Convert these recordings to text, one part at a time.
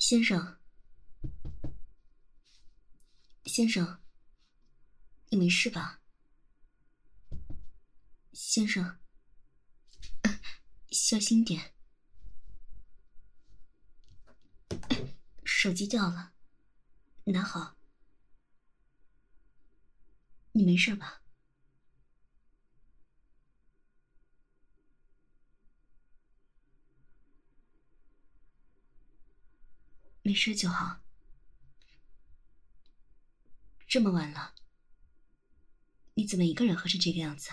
先生，先生，你没事吧？先生，小心点。手机掉了，拿好。你没事吧？没事就好。这么晚了，你怎么一个人喝成这个样子？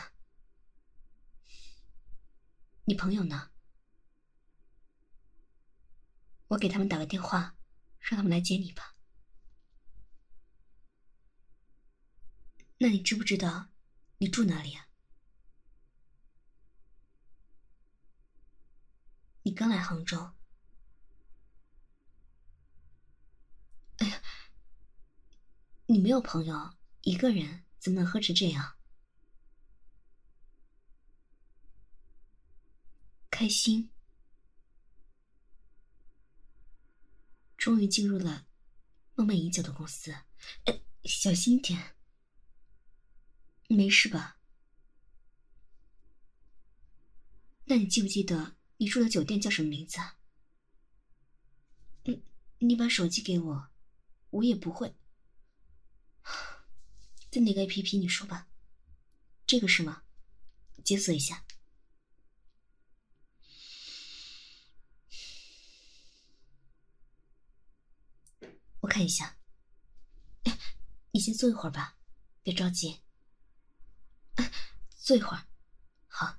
你朋友呢？我给他们打个电话，让他们来接你吧。那你知不知道你住哪里啊？你刚来杭州。哎呀，你没有朋友，一个人怎么能喝成这样？开心，终于进入了梦寐已久的公司。小心点。你没事吧？那你记不记得你住的酒店叫什么名字啊？你把手机给我，我也不会。在哪个 APP 你说吧。这个是吗？解锁一下。我看一下。你先坐一会儿吧，别着急。坐一会儿。好。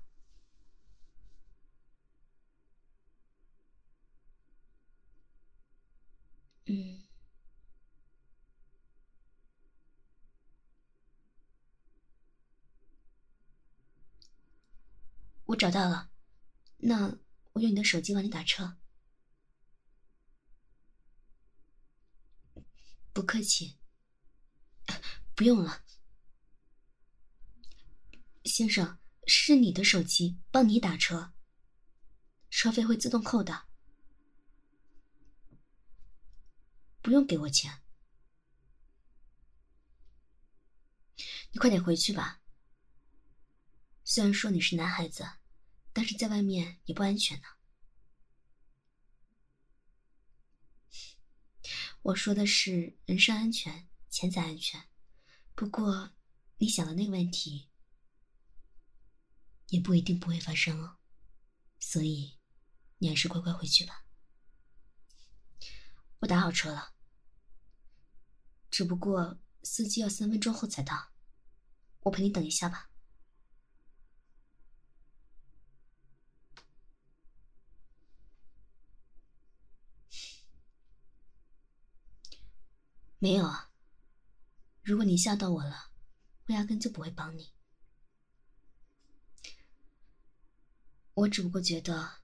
我找到了。那我用你的手机帮你打车。不客气。不用了。先生，是你的手机，帮你打车，车费会自动扣的，不用给我钱。你快点回去吧。虽然说你是男孩子，但是在外面也不安全呢。我说的是人身安全，钱财安全。不过，你想的那个问题，也不一定不会发生哦。所以，你还是乖乖回去吧。我打好车了，只不过司机要3分钟后才到，我陪你等一下吧。没有啊，如果你吓到我了，我压根就不会帮你。我只不过觉得，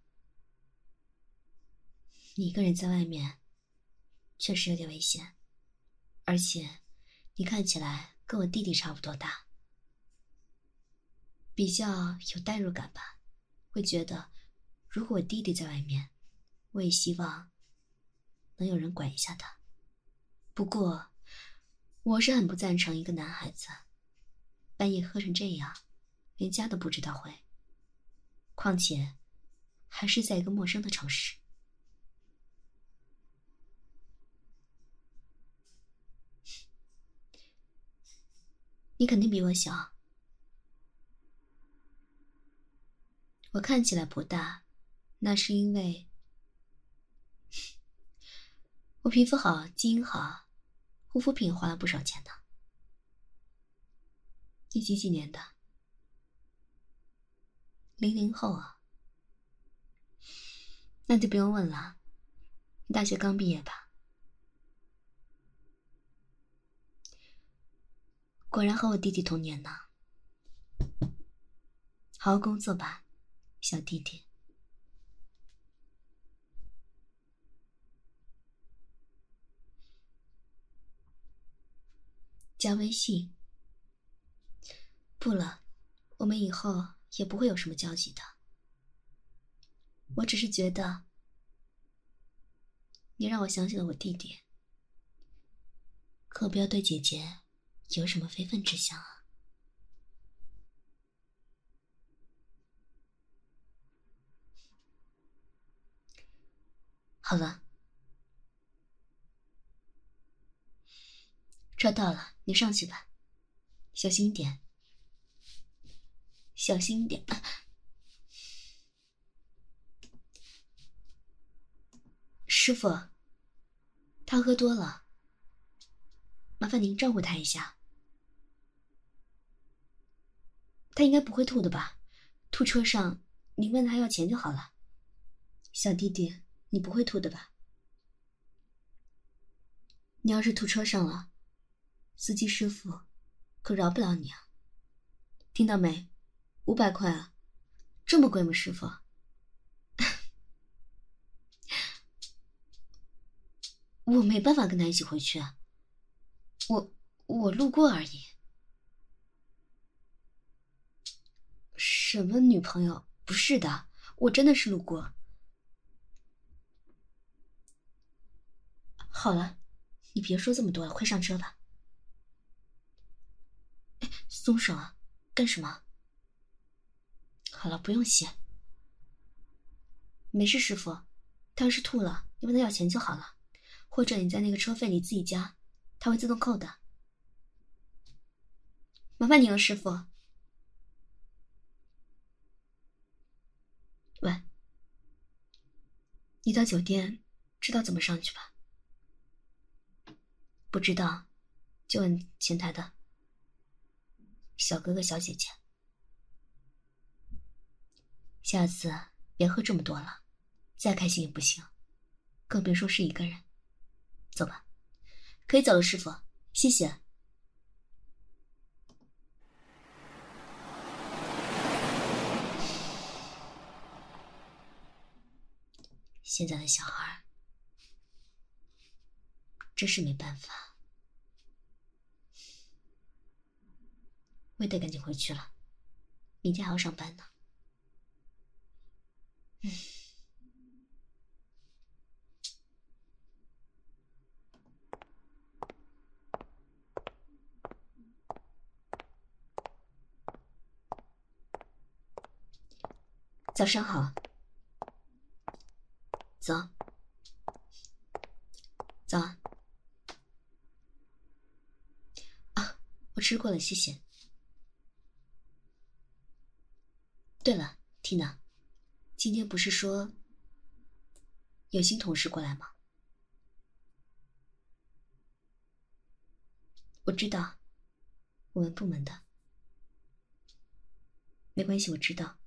你一个人在外面，确实有点危险。而且，你看起来跟我弟弟差不多大，比较有代入感吧。会觉得，如果我弟弟在外面，我也希望能有人管一下他。不过，我是很不赞成一个男孩子半夜喝成这样，连家都不知道回。况且，还是在一个陌生的城市。你肯定比我小。我看起来不大，那是因为我皮肤好，基因好，护肤品花了不少钱呢。你几年的？00后啊。那就不用问了，你大学刚毕业吧？果然和我弟弟同年呢。好好工作吧，小弟弟。加微信？不了，我们以后也不会有什么交集的。我只是觉得， 你让我想起了我弟弟，可不要对姐姐有什么非分之想啊。好了，车到了，你上去吧，小心一点，小心一点。师傅，他喝多了，麻烦您照顾他一下。他应该不会吐的吧？吐车上，您问他要钱就好了。小弟弟，你不会吐的吧？你要是吐车上了，司机师傅可饶不了你啊！听到没？500块啊，这么贵吗，师傅？我没办法跟他一起回去啊，我路过而已。什么女朋友？不是的，我真的是路过。好了，你别说这么多了，快上车吧。松手啊，干什么？好了，不用谢。没事，师傅，他要是吐了，你问他要钱就好了，或者你在那个车费里自己加，他会自动扣的。麻烦你了，师傅。喂，你到酒店知道怎么上去吧？不知道，就问前台的小哥哥小姐姐。下次别喝这么多了，再开心也不行，更别说是一个人。走吧，可以走了，师傅，谢谢。现在的小孩真是没办法，我也得赶紧回去了，明天还要上班呢。早上好。走，走啊。啊，我吃过了，谢谢。对了 ，Tina， 今天不是说有新同事过来吗？我知道，我们部门的。没关系，我知道。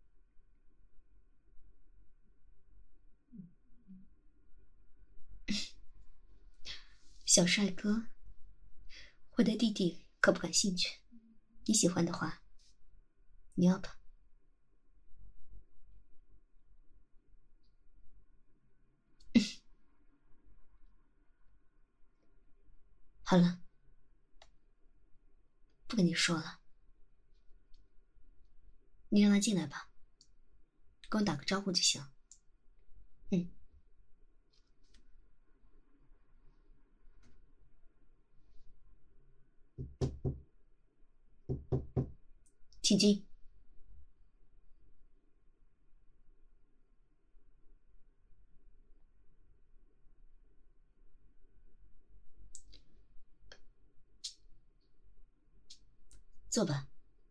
小帅哥，我对弟弟可不感兴趣，你喜欢的话，你要吧。好了，不跟你说了，你让他进来吧，跟我打个招呼就行。请进。坐吧。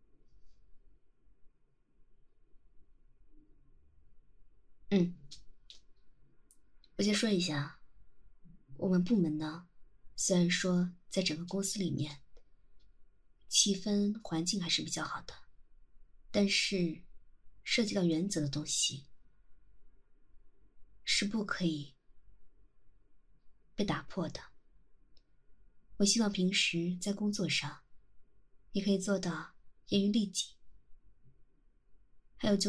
我先说一下，我们部门呢，虽然说在整个公司里面，气氛环境还是比较好的，但是涉及到原则的东西是不可以被打破的。我希望平时在工作上，你可以做到严于律己。还有就是，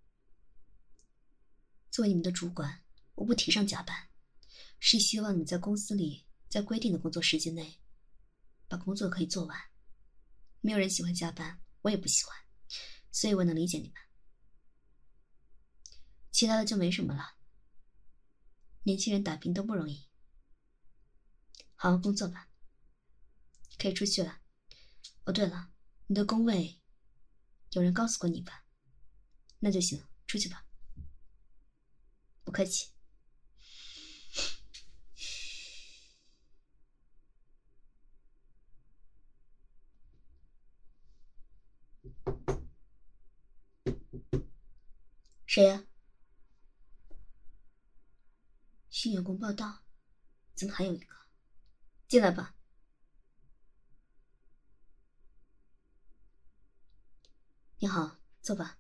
作为你们的主管，我不提倡加班，是希望你们在公司里，在规定的工作时间内，把工作可以做完。没有人喜欢加班，我也不喜欢，所以我能理解你们。其他的就没什么了。 年轻人打拼都不容易，好好工作吧。可以出去了。哦，对了，你的工位有人告诉过你吧？那就行，出去吧。不客气。谁呀？新员工报道，怎么还有一个？进来吧。你好，坐吧。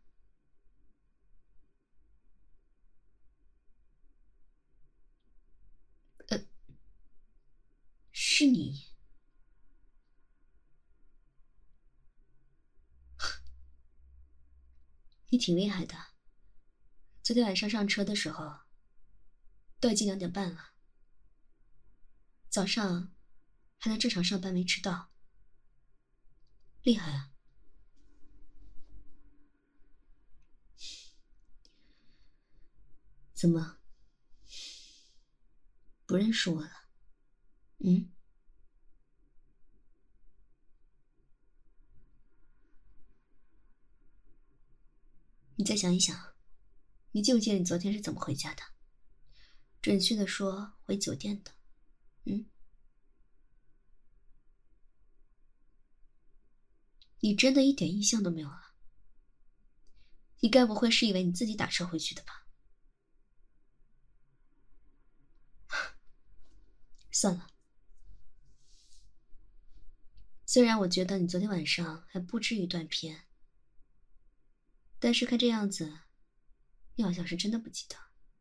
是你？你挺厉害的。昨天晚上上车的时候，都已经2点半了，早上还能正常上班，没迟到，厉害啊！怎么，不认识我了？嗯？你再想一想，你记不记得你昨天是怎么回家的？准确的说，回酒店的。嗯？你真的一点印象都没有了？你该不会是以为你自己打车回去的吧？算了，虽然我觉得你昨天晚上还不至于断片，但是看这样子，你好像是真的不记得。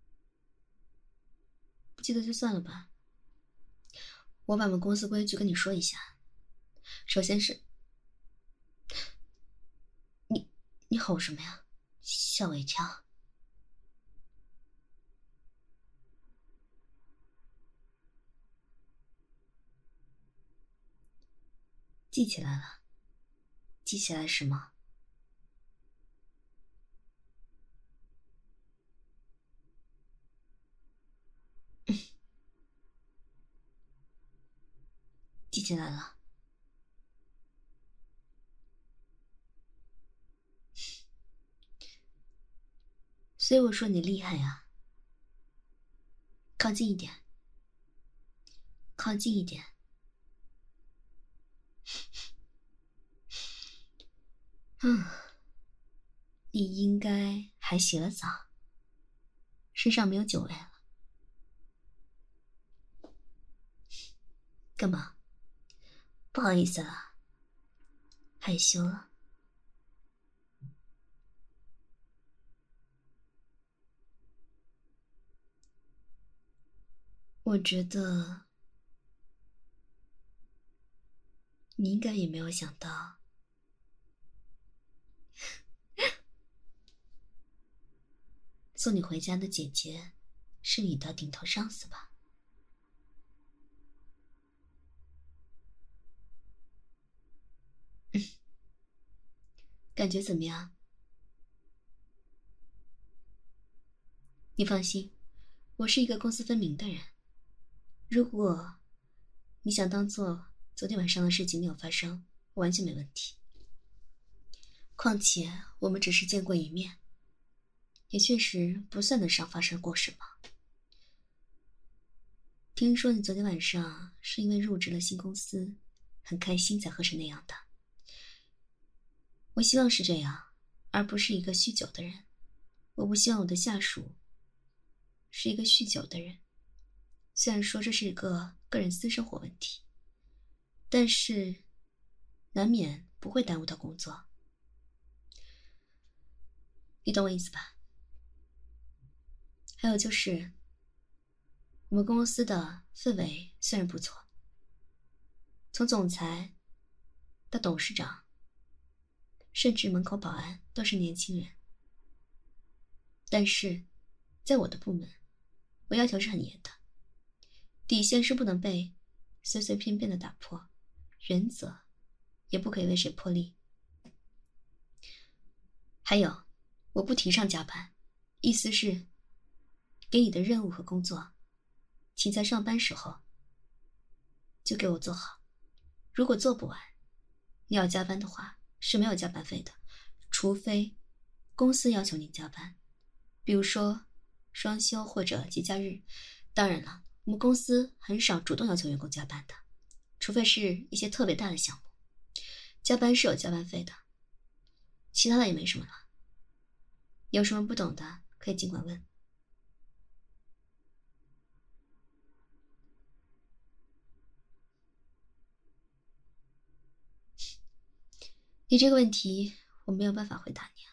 不记得就算了吧。我把我们公司规矩跟你说一下。首先是，你吼什么呀？吓我一跳。记起来了。记起来什么？记起来了。所以我说你厉害呀。靠近一点。靠近一点。你应该还洗了澡，身上没有酒味了。干嘛？不好意思了？害羞了？我觉得你应该也没有想到，送你回家的姐姐是你的顶头上司吧？感觉怎么样？你放心，我是一个公私分明的人。如果你想当做昨天晚上的事情没有发生，完全没问题。况且我们只是见过一面，也确实不算得上发生过什么。听说你昨天晚上是因为入职了新公司，很开心才喝成那样的。我希望是这样，而不是一个酗酒的人。我不希望我的下属是一个酗酒的人。虽然说这是一个个人私生活问题，但是难免不会耽误到工作。你懂我意思吧？还有就是，我们公司的氛围虽然不错，从总裁到董事长，甚至门口保安都是年轻人。但是，在我的部门，我要求是很严的，底线是不能被随随便便的打破，原则也不可以为谁破例。还有，我不提倡加班，意思是给你的任务和工作请在上班时候就给我做好。如果做不完，你要加班的话是没有加班费的，除非公司要求你加班，比如说双休或者节假日。当然了，我们公司很少主动要求员工加班的，除非是一些特别大的项目，加班是有加班费的。其他的也没什么了，有什么不懂的可以尽管问。你这个问题我没有办法回答你啊，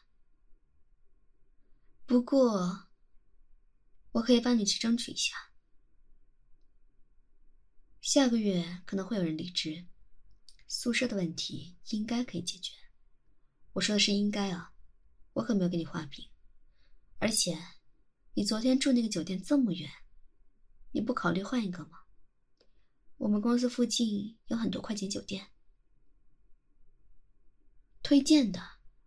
不过我可以帮你去争取一下。下个月可能会有人离职，宿舍的问题应该可以解决。我说的是应该啊，我可没有给你画饼。而且你昨天住那个酒店这么远，你不考虑换一个吗？我们公司附近有很多快捷酒店，推荐的。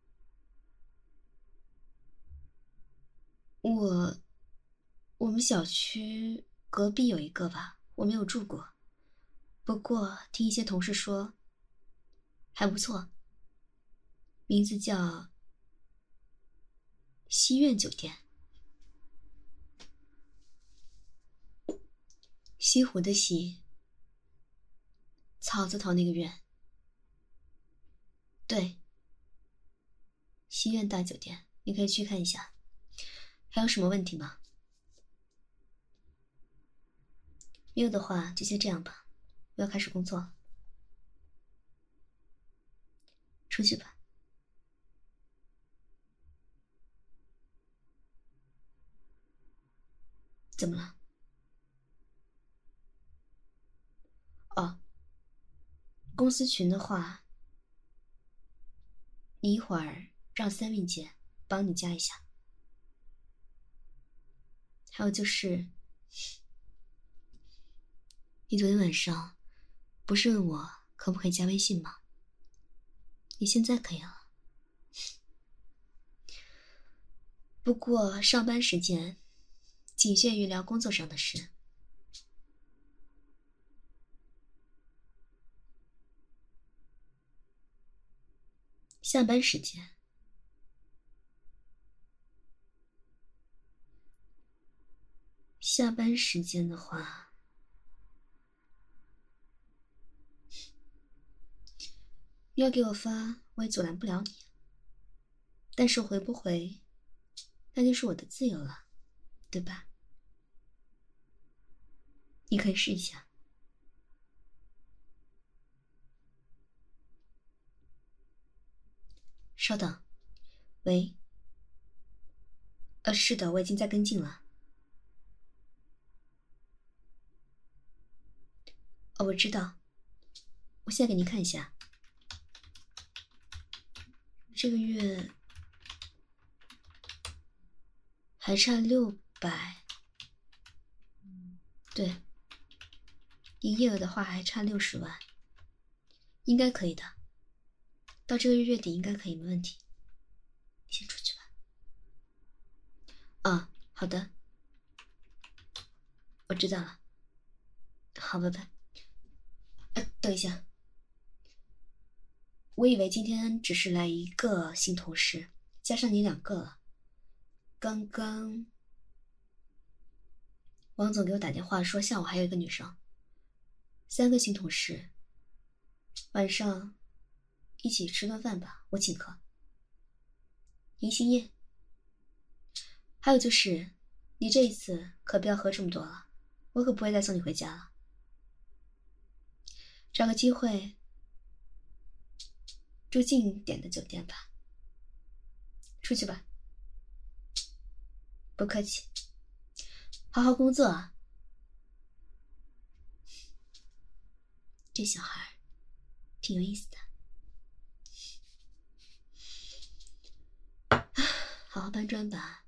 我们小区隔壁有一个吧，我没有住过，不过听一些同事说还不错，名字叫西苑酒店。西湖的西，草字头那个苑。对，西苑大酒店，你可以去看一下。还有什么问题吗？没有的话就先这样吧，我要开始工作了。出去吧。怎么了？哦，公司群的话，你一会儿让三韵姐帮你加一下。还有就是，你昨天晚上不是问我可不可以加微信吗？你现在可以了。不过上班时间仅限于聊工作上的事。下班时间，下班时间的话，你要给我发，我也阻拦不了你。但是回不回，那就是我的自由了，对吧？你可以试一下。稍等，喂。是的，我已经在跟进了。我知道，我现在给您看一下，这个月还差600，对，营业额的话还差60万，应该可以的，到这个月底应该可以，没问题。你先出去吧。啊，好的，我知道了。好，拜拜。等一下，我以为今天只是来一个新同事，加上你2个了。刚刚王总给我打电话说下午还有一个女生，3个新同事，晚上一起吃顿饭吧，我请客。迎新宴。还有就是，你这一次可不要喝这么多了，我可不会再送你回家了。找个机会住近点的酒店吧。出去吧。不客气，好好工作啊。这小孩挺有意思的。好好搬砖吧。